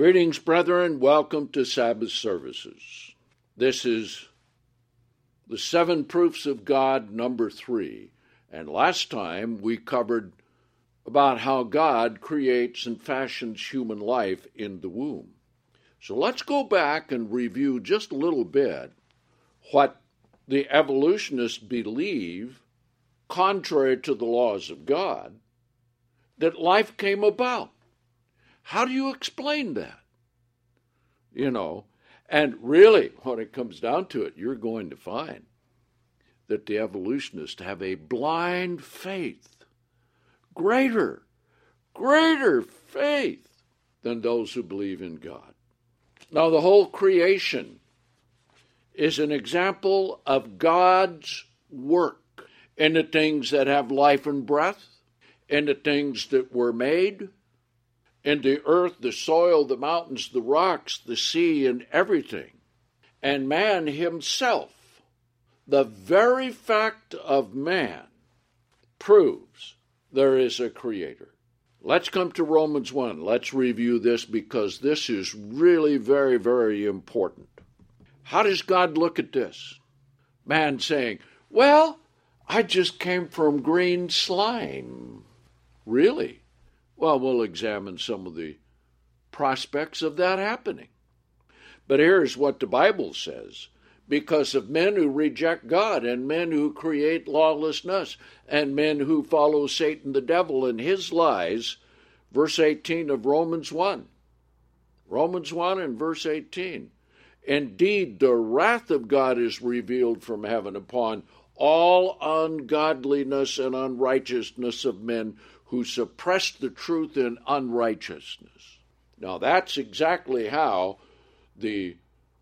Greetings, brethren. Welcome to Sabbath services. This is the 7 Proofs of God, number 3. And last time we covered about how God creates and fashions human life in the womb. So let's go back and review just a little bit what the evolutionists believe, contrary to the laws of God, that life came about. How do you explain that? And really, when it comes down to it, you're going to find that the evolutionists have a blind faith, greater faith than those who believe in God. Now, the whole creation is an example of God's work in the things that have life and breath, in the things that were made, in the earth, the soil, the mountains, the rocks, the sea, and everything. And man himself, the very fact of man, proves there is a creator. Let's come to Romans 1. Let's review this because this is really very, very important. How does God look at this? Man saying, well, I just came from green slime. Really? Well, we'll examine some of the prospects of that happening. But here's what the Bible says. Because of men who reject God and men who create lawlessness and men who follow Satan the devil and his lies, verse 18 of Romans 1. Romans 1 and verse 18. Indeed, the wrath of God is revealed from heaven upon all ungodliness and unrighteousness of men who suppress the truth in unrighteousness. Now, that's exactly how the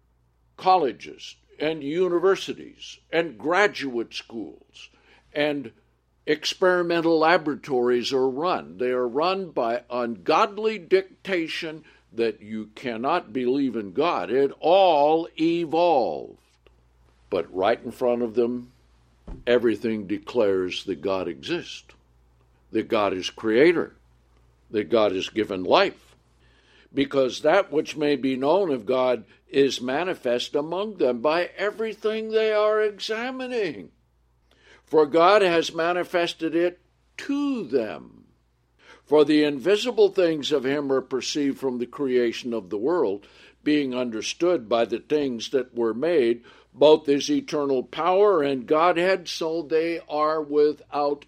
colleges and universities and graduate schools and experimental laboratories are run. They are run by ungodly dictation that you cannot believe in God. It all evolved. But right in front of them, everything declares that God exists, that God is creator, that God is given life, because that which may be known of God is manifest among them by everything they are examining. For God has manifested it to them. For the invisible things of him are perceived from the creation of the world, being understood by the things that were made, both his eternal power and Godhead, so they are without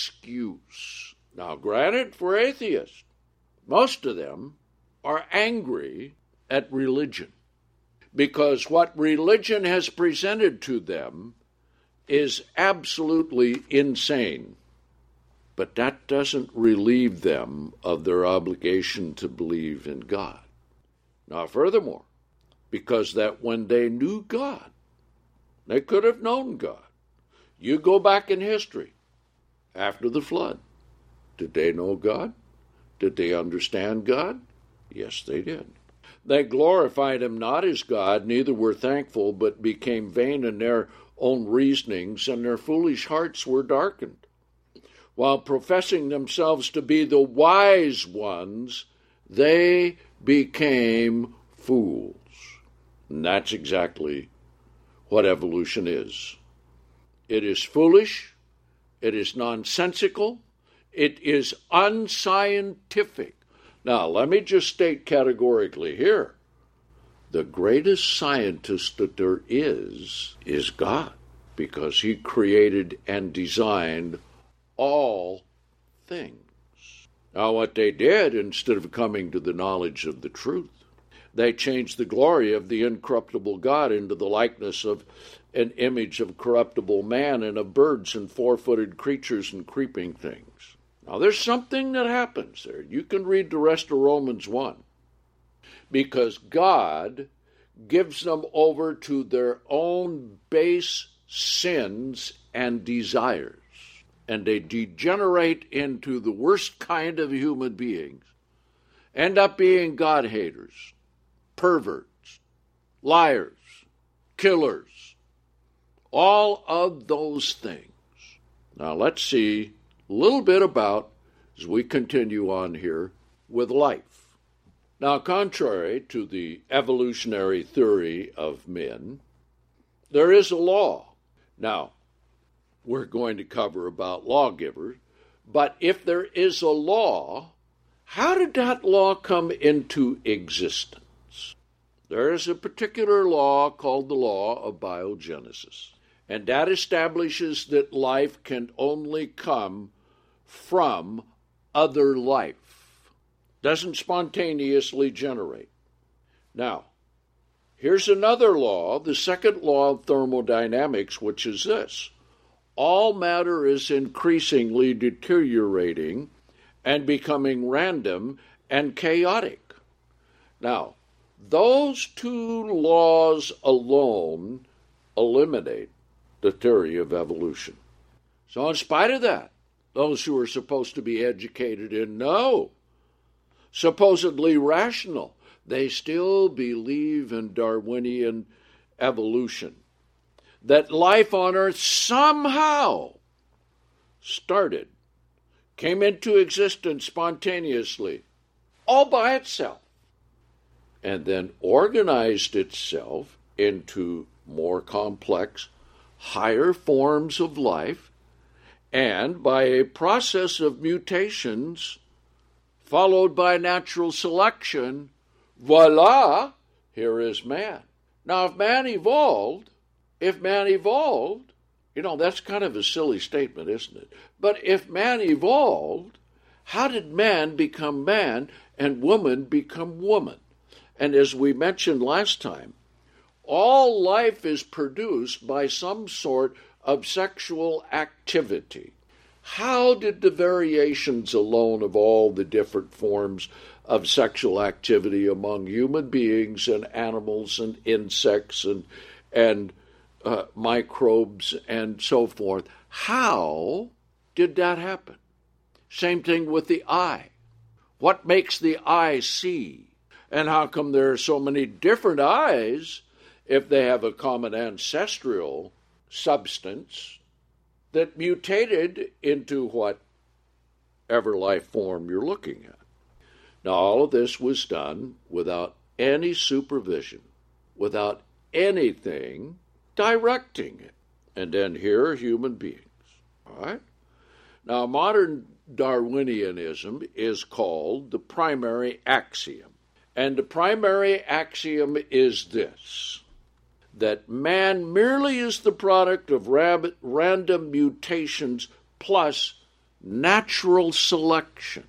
excuse. Now, granted, for atheists, most of them are angry at religion, because what religion has presented to them is absolutely insane. But that doesn't relieve them of their obligation to believe in God. Now, furthermore, because that when they knew God, they could have known God. You go back in history, after the flood. Did they know God? Did they understand God? Yes, they did. They glorified him not as God, neither were thankful, but became vain in their own reasonings, and their foolish hearts were darkened. While professing themselves to be the wise ones, they became fools. And that's exactly what evolution is. It is foolish, it is nonsensical, it is unscientific. Now, let me just state categorically here, the greatest scientist that there is God, because he created and designed all things. Now, what they did, instead of coming to the knowledge of the truth, they changed the glory of the incorruptible God into the likeness of an image of corruptible man and of birds and four-footed creatures and creeping things. Now, there's something that happens there. You can read the rest of Romans 1. Because God gives them over to their own base sins and desires. And they degenerate into the worst kind of human beings. End up being God-haters, perverts, liars, killers, all of those things. Now let's see a little bit about, as we continue on here, with life. Now, contrary to the evolutionary theory of men, there is a law. Now, we're going to cover about lawgivers, but if there is a law, how did that law come into existence? There is a particular law called the law of biogenesis, and that establishes that life can only come from other life. Doesn't spontaneously generate. Now, here's another law, the second law of thermodynamics, which is this. All matter is increasingly deteriorating and becoming random and chaotic. Now, those two laws alone eliminate the theory of evolution. So in spite of that, those who are supposed to be educated and know, supposedly rational, they still believe in Darwinian evolution. That life on Earth somehow started, came into existence spontaneously, all by itself, and then organized itself into more complex, higher forms of life, and by a process of mutations followed by natural selection, voila, here is man. Now, if man evolved, that's kind of a silly statement, isn't it? But if man evolved, how did man become man and woman become woman? And as we mentioned last time, all life is produced by some sort of sexual activity. How did the variations alone of all the different forms of sexual activity among human beings and animals and insects and microbes and so forth, how did that happen? Same thing with the eye. What makes the eye see? And how come there are so many different eyes if they have a common ancestral substance that mutated into whatever life form you're looking at? Now, all of this was done without any supervision, without anything directing it. And then here are human beings. All right? Now, modern Darwinianism is called the primary axiom. And the primary axiom is this, that man merely is the product of random mutations plus natural selection.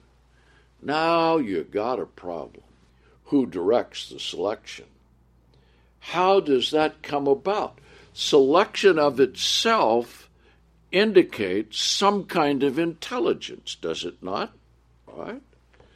Now you got a problem. Who directs the selection? How does that come about? Selection of itself indicates some kind of intelligence, does it not? All right?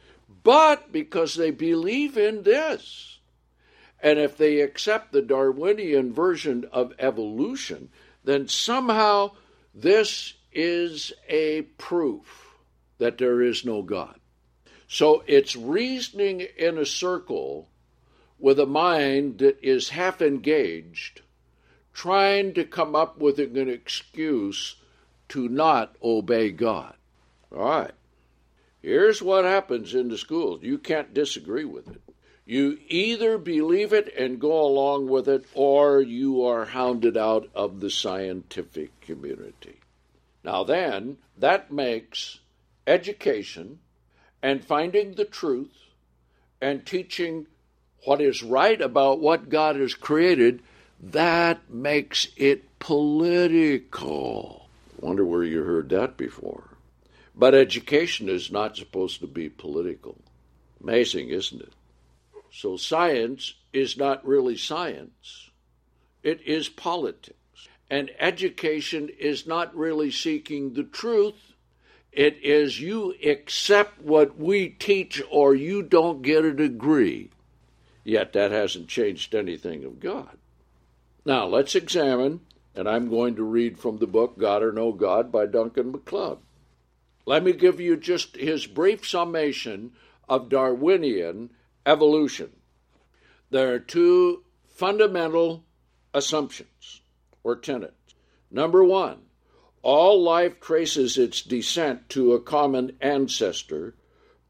But because they believe in this, and if they accept the Darwinian version of evolution, then somehow this is a proof that there is no God. So it's reasoning in a circle with a mind that is half engaged, trying to come up with an excuse to not obey God. All right. Here's what happens in the schools. You can't disagree with it. You either believe it and go along with it, or you are hounded out of the scientific community. Now then, that makes education and finding the truth and teaching what is right about what God has created, that makes it political. I wonder where you heard that before. But education is not supposed to be political. Amazing, isn't it? So science is not really science. It is politics. And education is not really seeking the truth. It is you accept what we teach or you don't get a degree. Yet that hasn't changed anything of God. Now let's examine, and I'm going to read from the book God or No God by Duncan MacLeod. Let me give you just his brief summation of Darwinian evolution. There are two fundamental assumptions or tenets. Number one, all life traces its descent to a common ancestor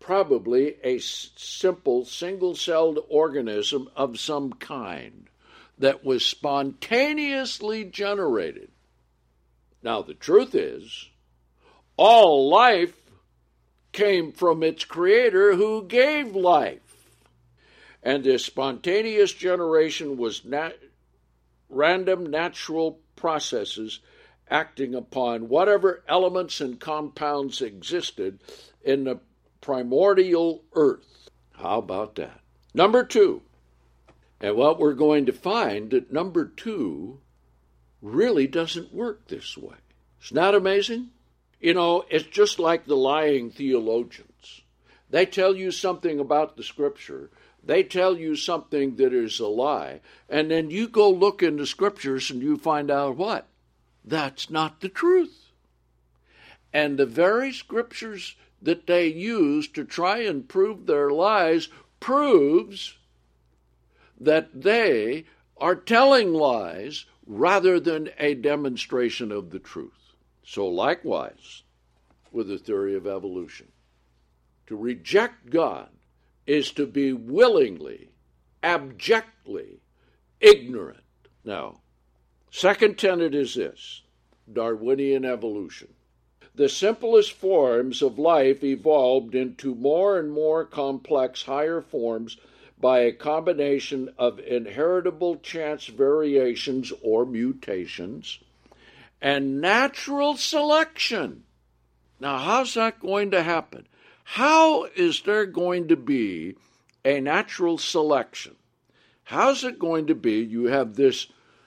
probably a simple single-celled organism of some kind that was spontaneously generated. Now, the truth is, all life came from its creator who gave life. And this spontaneous generation was random natural processes acting upon whatever elements and compounds existed in the primordial earth. How about that? Number two, and what we're going to find that number two really doesn't work this way. Isn't that amazing? You know, it's just like the lying theologians. They tell you something about the Scripture. They tell you something that is a lie. And then you go look in the Scriptures and you find out what? That's not the truth. And the very Scriptures that they use to try and prove their lies proves that they are telling lies rather than a demonstration of the truth. So likewise with the theory of evolution. To reject God is to be willingly, abjectly ignorant. Now, second tenet is this: Darwinian evolution. The simplest forms of life evolved into more and more complex higher forms by a combination of inheritable chance variations or mutations and natural selection. Now, how's that going to happen? How is there going to be a natural selection? How's it going to be you have this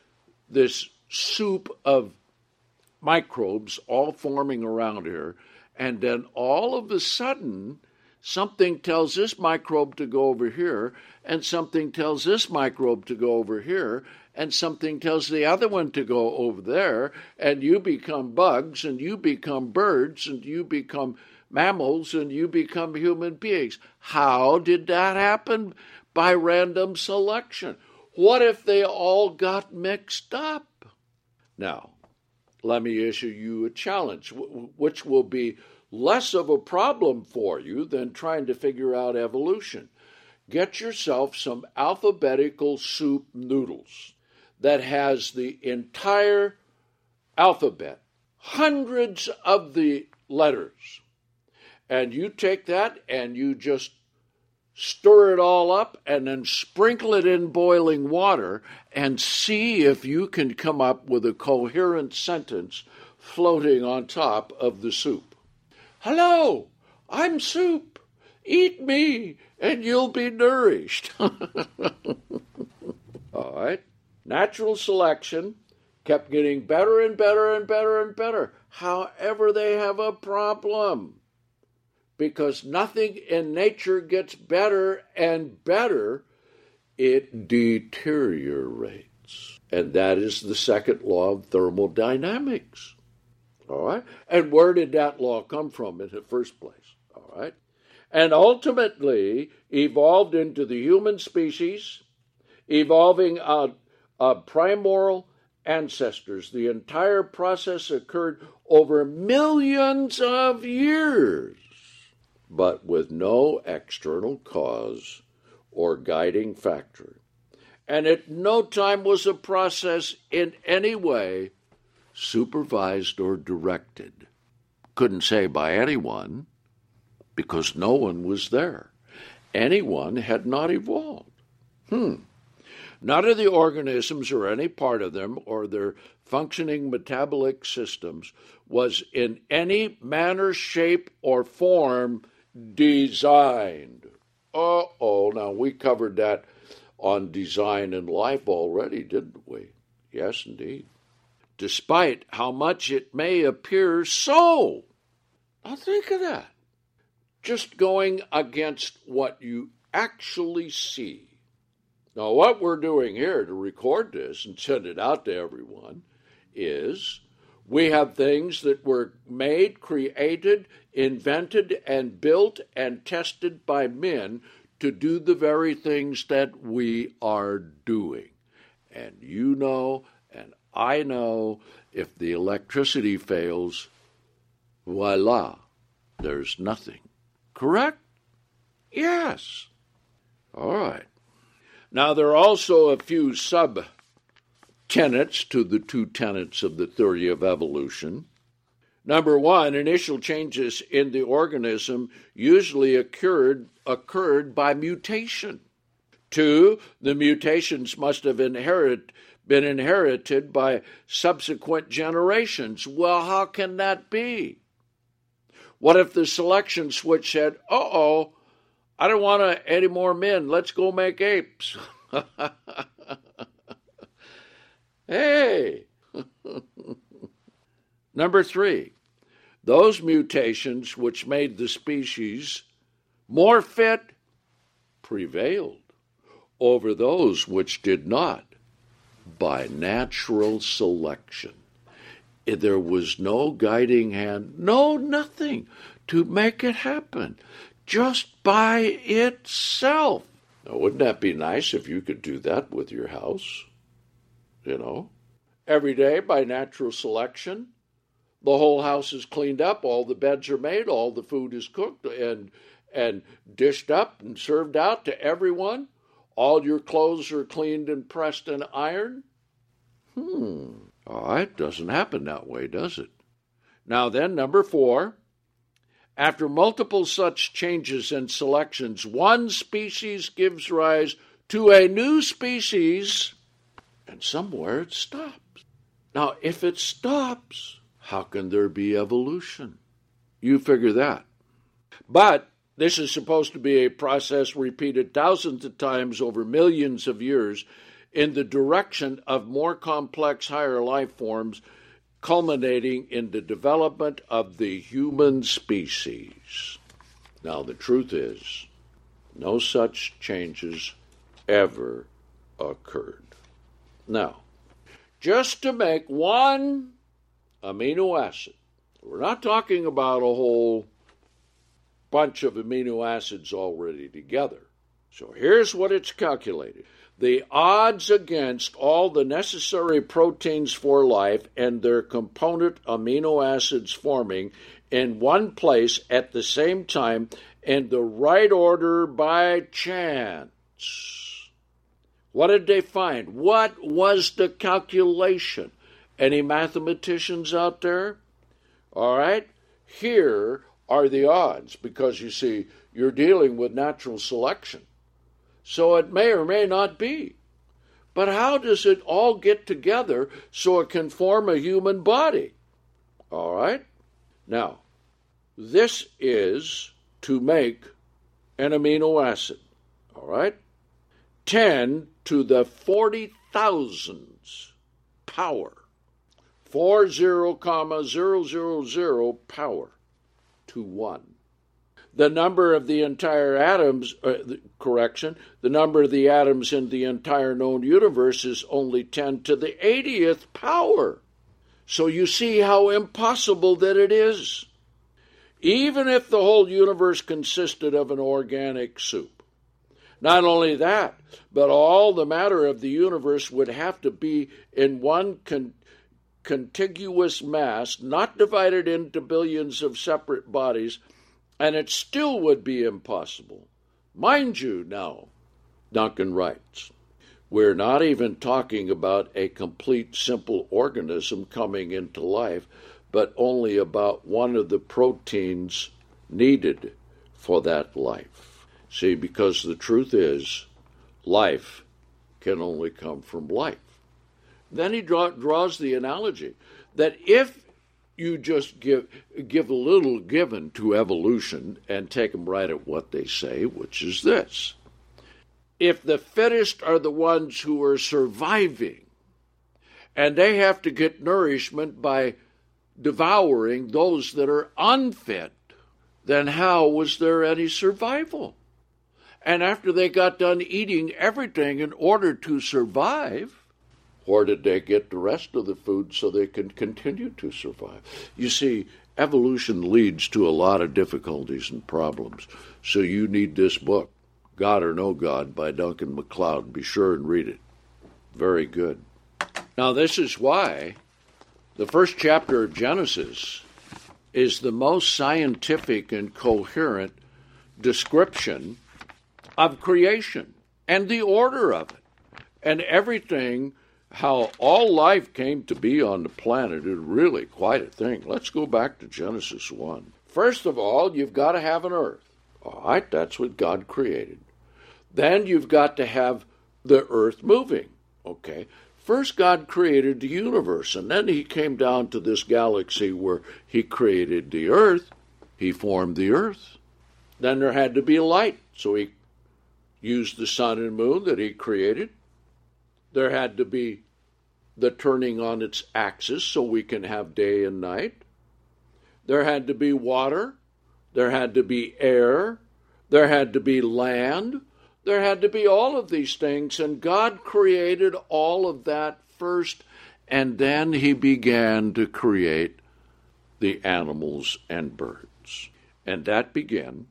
soup of microbes all forming around here, and then all of a sudden something tells this microbe to go over here, and something tells this microbe to go over here, and something tells the other one to go over there, and you become bugs, and you become birds, and you become mammals, and you become human beings. How did that happen? By random selection. What if they all got mixed up? Now, let me issue you a challenge, which will be less of a problem for you than trying to figure out evolution. Get yourself some alphabetical soup noodles that has the entire alphabet, hundreds of the letters, and you take that and you just stir it all up and then sprinkle it in boiling water and see if you can come up with a coherent sentence floating on top of the soup. Hello, I'm soup. Eat me and you'll be nourished. All right. Natural selection kept getting better and better and better and better. However, they have a problem, because nothing in nature gets better and better. It deteriorates. And that is the second law of thermodynamics. All right? And where did that law come from in the first place? All right? And ultimately evolved into the human species, evolving out of primordial ancestors. The entire process occurred over millions of years, but with no external cause or guiding factor. And at no time was a process in any way supervised or directed. Couldn't say by anyone, because no one was there. Anyone had not evolved. None of the organisms or any part of them or their functioning metabolic systems was in any manner, shape, or form designed. Now we covered that on design and life already, didn't we? Yes, indeed. Despite how much it may appear so. Now think of that. Just going against what you actually see. Now, what we're doing here to record this and send it out to everyone is we have things that were made, created, invented, and built and tested by men to do the very things that we are doing. And you know, and I know, if the electricity fails, voila, there's nothing. Correct? Yes. All right. Now, there are also a few sub-tenets to the two tenets of the theory of evolution. Number one, initial changes in the organism usually occurred by mutation. Two, the mutations must have been inherited by subsequent generations. Well, how can that be? What if the selection switch said, I don't want any more men, let's go make apes? Hey! Number three, those mutations which made the species more fit prevailed over those which did not by natural selection. There was no guiding hand, no nothing to make it happen, just by itself. Now, wouldn't that be nice if you could do that with your house? Every day by natural selection, the whole house is cleaned up, all the beds are made, all the food is cooked and dished up and served out to everyone. All your clothes are cleaned and pressed and ironed. All right, doesn't happen that way, does it? Now then, number four, after multiple such changes and selections, one species gives rise to a new species, and somewhere it stops. Now, if it stops, how can there be evolution? You figure that. But this is supposed to be a process repeated thousands of times over millions of years in the direction of more complex higher life forms, culminating in the development of the human species. Now, the truth is, no such changes ever occurred. Now, just to make one amino acid, we're not talking about a whole bunch of amino acids already together. So here's what it's calculated. The odds against all the necessary proteins for life and their component amino acids forming in one place at the same time in the right order by chance. What did they find? What was the calculation? Any mathematicians out there? All right, here are the odds, because you see, you're dealing with natural selection. So it may or may not be. But how does it all get together so it can form a human body? All right? Now, this is to make an amino acid. All right? 10 to the 40,000th power. 40,000 power to 1. The number of the entire atoms, the number of the atoms in the entire known universe is only 10 to the 80th power. So you see how impossible that it is. Even if the whole universe consisted of an organic soup. Not only that, but all the matter of the universe would have to be in one contiguous mass, not divided into billions of separate bodies, and it still would be impossible. Mind you now, Duncan writes, we're not even talking about a complete simple organism coming into life, but only about one of the proteins needed for that life. See, because the truth is, life can only come from life. Then he draws the analogy that if you just give a little given to evolution and take them right at what they say, which is this. If the fittest are the ones who are surviving, and they have to get nourishment by devouring those that are unfit, then how was there any survival? And after they got done eating everything in order to survive, where did they get the rest of the food so they can continue to survive? You see, evolution leads to a lot of difficulties and problems. So you need this book, God or No God, by Duncan MacLeod. Be sure and read it. Very good. Now, this is why the first chapter of Genesis is the most scientific and coherent description of creation and the order of it and everything, how all life came to be on the planet is really quite a thing. Let's go back to Genesis 1. First of all, you've got to have an earth. All right, that's what God created. Then you've got to have the earth moving. Okay. First, God created the universe, and then he came down to this galaxy where he created the earth. He formed the earth. Then there had to be light, so he used the sun and moon that he created. There had to be the turning on its axis so we can have day and night. There had to be water. There had to be air. There had to be land. There had to be all of these things, and God created all of that first, and then he began to create the animals and birds. And that began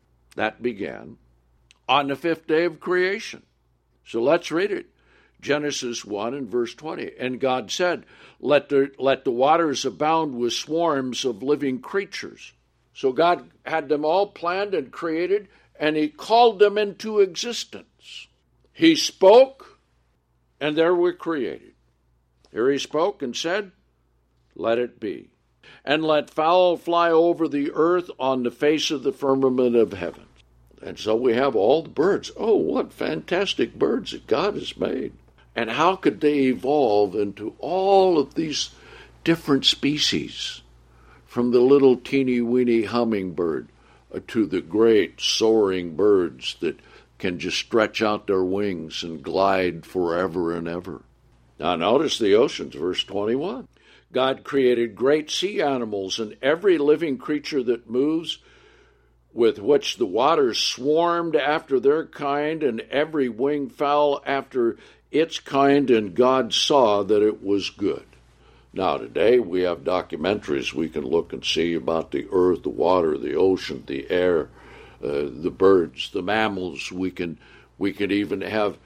on the fifth day of creation. So let's read it. Genesis 1 and verse 20. And God said, let the waters abound with swarms of living creatures. So God had them all planned and created, and he called them into existence. He spoke, and there were created. Here he spoke and said, let it be. And let fowl fly over the earth on the face of the firmament of heaven. And so we have all the birds. Oh, what fantastic birds that God has made. And how could they evolve into all of these different species, from the little teeny-weeny hummingbird to the great soaring birds that can just stretch out their wings and glide forever and ever. Now notice the oceans, verse 21. God created great sea animals and every living creature that moves, with which the waters swarmed after their kind, and every winged fowl after its kind, and God saw that it was good. Now today we have documentaries we can look and see about the earth, the water, the ocean, the air, the birds, the mammals. We can even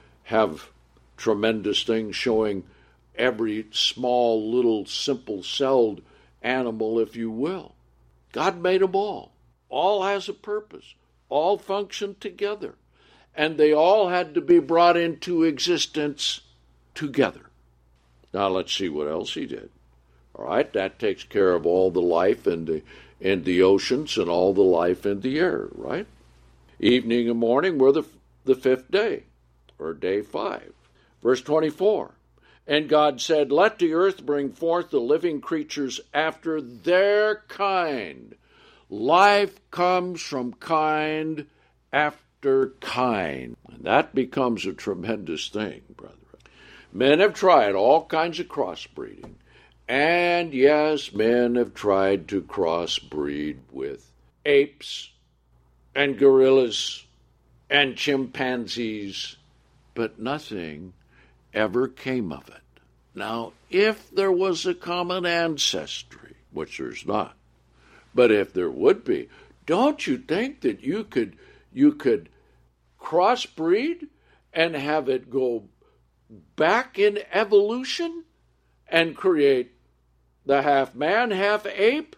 have tremendous things showing every small little simple-celled animal, if you will. God made them all. All has a purpose. All function together. And they all had to be brought into existence together. Now let's see what else he did. All right, that takes care of all the life in the oceans and all the life in the air, right? Evening and morning were the fifth day, or day 5. Verse 24. And God said, let the earth bring forth the living creatures after their kind. Life comes from kind after kind. And that becomes a tremendous thing, brethren. Men have tried all kinds of crossbreeding. And yes, men have tried to crossbreed with apes and gorillas and chimpanzees, but nothing ever came of it. Now, if there was a common ancestry, which there's not, but if there would be, don't you think that you could crossbreed and have it go back in evolution and create the half man, half ape,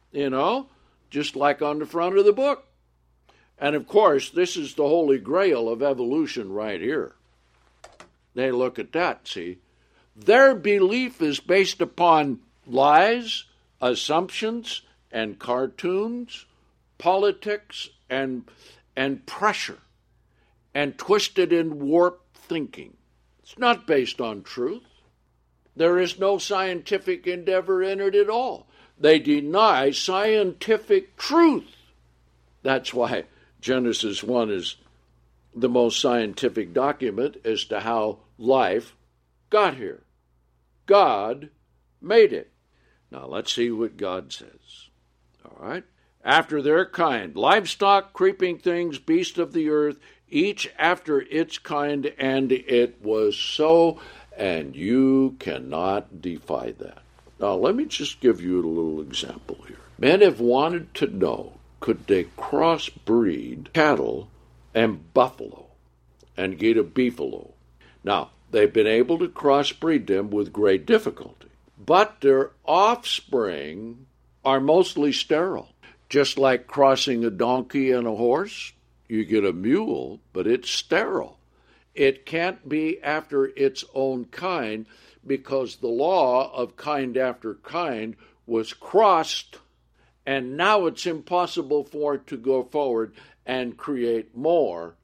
just like on the front of the book. And of course, this is the holy grail of evolution right here. They look at that, see. Their belief is based upon lies, assumptions, and cartoons, politics, and pressure, and twisted and warped thinking. It's not based on truth. There is no scientific endeavor in it at all. They deny scientific truth. That's why Genesis 1 is the most scientific document as to how life got here. God made it. Now let's see what God says. All right. After their kind, livestock, creeping things, beasts of the earth, each after its kind, and it was so, and you cannot defy that. Now let me just give you a little example here. Men have wanted to know, could they crossbreed cattle and buffalo and get a beefalo? Now, they've been able to crossbreed them with great difficulty, but their offspring are mostly sterile. Just like crossing a donkey and a horse, You get a mule, but it's sterile. It can't be after its own kind because the law of kind after kind was crossed, and now it's impossible for it to go forward and create more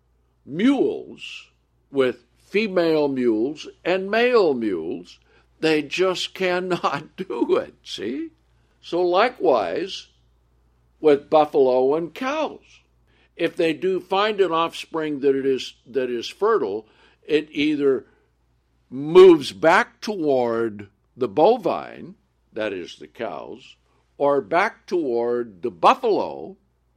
mules with female mules and male mules. They just cannot do it, see? So likewise with buffalo and cows. If they do find an offspring that is fertile, it either moves back toward the bovine, that is the cows, or back toward the buffalo,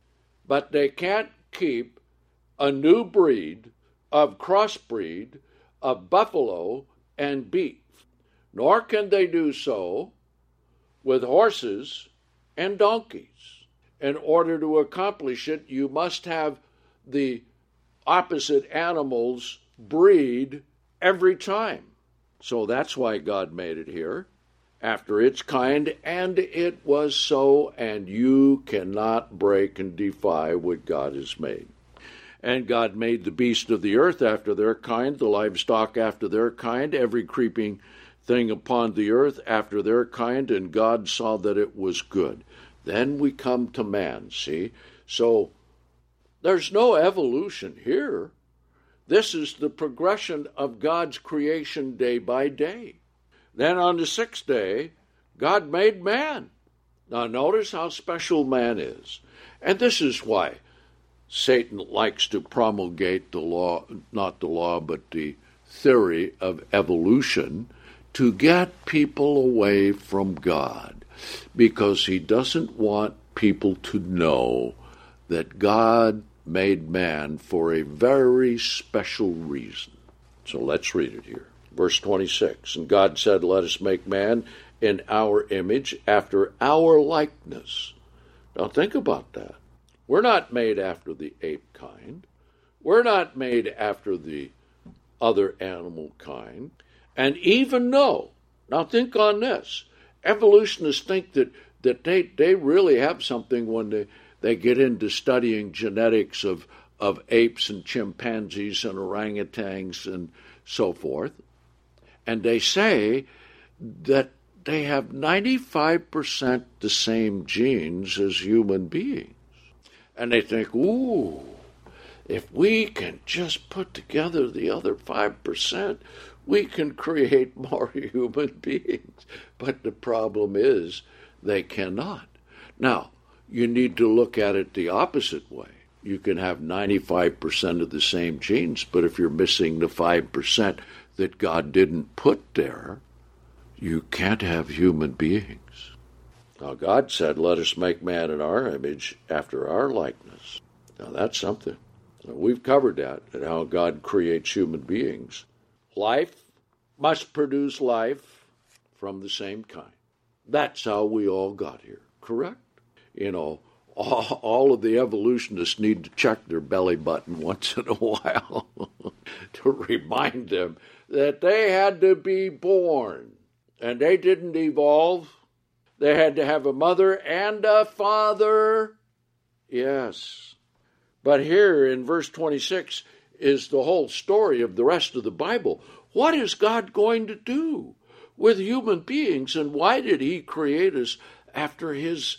but they can't keep a new breed of crossbreed of buffalo and beef. Nor can they do so with horses and donkeys. In order to accomplish it, you must have the opposite animals breed every time. So that's why God made it here, after its kind, and it was so, and you cannot break and defy what God has made. And God made the beasts of the earth after their kind, the livestock after their kind, every creeping thing upon the earth after their kind, and God saw that it was good. Then we come to man, see? So there's no evolution here. This is the progression of God's creation day by day. Then on the sixth day, God made man. Now notice how special man is. And this is why Satan likes to promulgate the law, not the law, but the theory of evolution to get people away from God, because he doesn't want people to know that God made man for a very special reason. So let's read it here. Verse 26, and God said, let us make man in our image, after our likeness. Now think about that. We're not made after the ape kind. We're not made after the other animal kind. And even though, now think on this, evolutionists think that they really have something when they get into studying genetics of apes and chimpanzees and orangutans and so forth. And they say that they have 95% the same genes as human beings. And they think, ooh, if we can just put together the other 5%, we can create more human beings. But the problem is they cannot. Now, you need to look at it the opposite way. You can have 95% of the same genes, but if you're missing the 5% that God didn't put there, you can't have human beings. Now, God said, let us make man in our image after our likeness. Now, that's something. We've covered that, and how God creates human beings. Life must produce life from the same kind. That's how we all got here, correct? You know, all of the evolutionists need to check their belly button once in a while to remind them that they had to be born, and they didn't evolve. They had to have a mother and a father. Yes. But here in verse 26 is the whole story of the rest of the Bible. What is God going to do with human beings, and why did he create us after his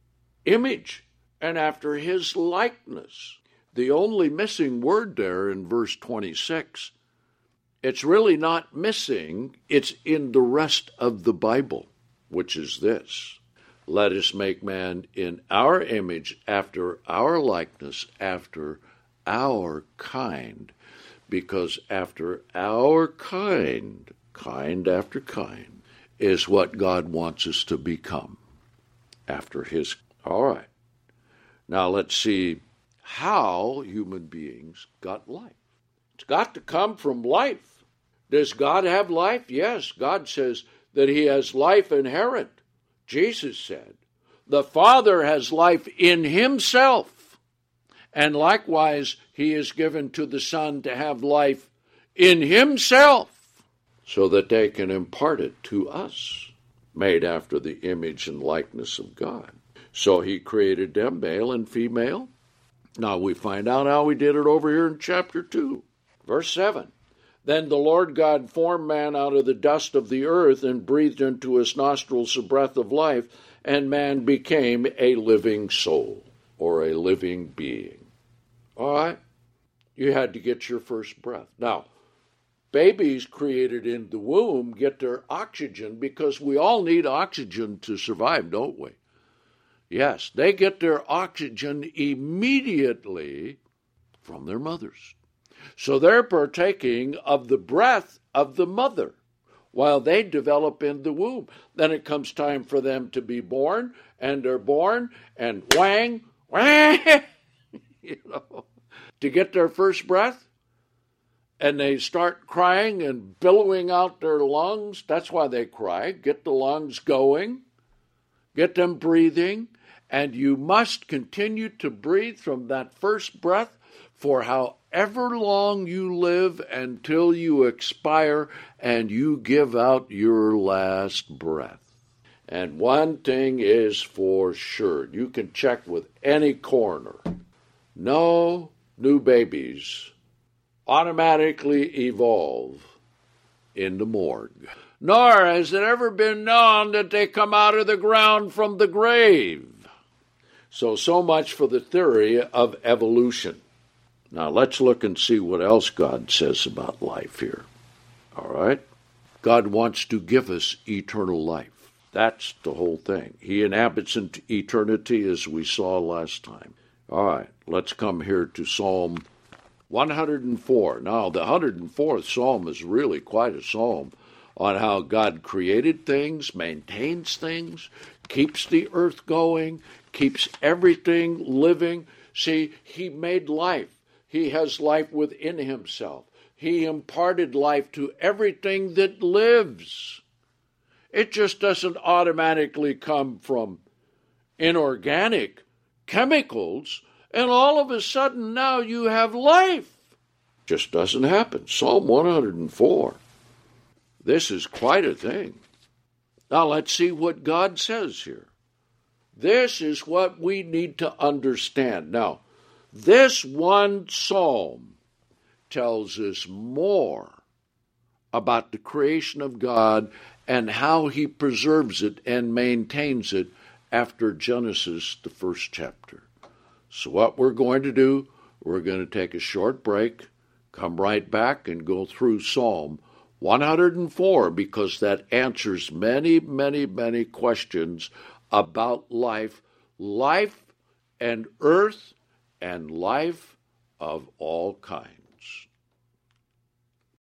image and after his likeness? The only missing word there in verse 26, it's really not missing, it's in the rest of the Bible, which is this: let us make man in our image, after our likeness, after our kind. Because after our kind after kind, is what God wants us to become. After his. All right. Now let's see how human beings got life. It's got to come from life. Does God have life? Yes. God says that he has life inherent. Jesus said, the Father has life in himself. And likewise, he is given to the Son to have life in himself, so that they can impart it to us, made after the image and likeness of God. So he created them, male and female, Now we find out how he did it over here in chapter 2, verse 7. Then the Lord God formed man out of the dust of the earth and breathed into his nostrils the breath of life, and man became a living soul, or a living being. All right? You had to get your first breath. Now, babies created in the womb get their oxygen because we all need oxygen to survive, don't we? Yes, they get their oxygen immediately from their mothers. So they're partaking of the breath of the mother while they develop in the womb. Then it comes time for them to be born, and they're born, and whang, to get their first breath, and they start crying and billowing out their lungs. That's why they cry. Get the lungs going, get them breathing, and you must continue to breathe from that first breath for however long you live until you expire and you give out your last breath. And one thing is for sure, you can check with any coroner. No new babies automatically evolve in the morgue. Nor has it ever been known that they come out of the ground from the grave. So much for the theory of evolution. Now let's look and see what else God says about life here. All right? God wants to give us eternal life. That's the whole thing. He inhabits in eternity, as we saw last time. All right, let's come here to Psalm 104. Now, the 104th Psalm is really quite a psalm on how God created things, maintains things, keeps the earth going, keeps everything living. See, he made life. He has life within himself. He imparted life to everything that lives. It just doesn't automatically come from inorganic chemicals, and all of a sudden now you have life. Just doesn't happen. Psalm 104. This is quite a thing. Now let's see what God says here. This is what we need to understand. Now, this one psalm tells us more about the creation of God and how he preserves it and maintains it after Genesis, the first chapter. So what we're going to do, we're going to take a short break, come right back and go through Psalm 104, because that answers many, many, many questions about life and earth and life of all kinds.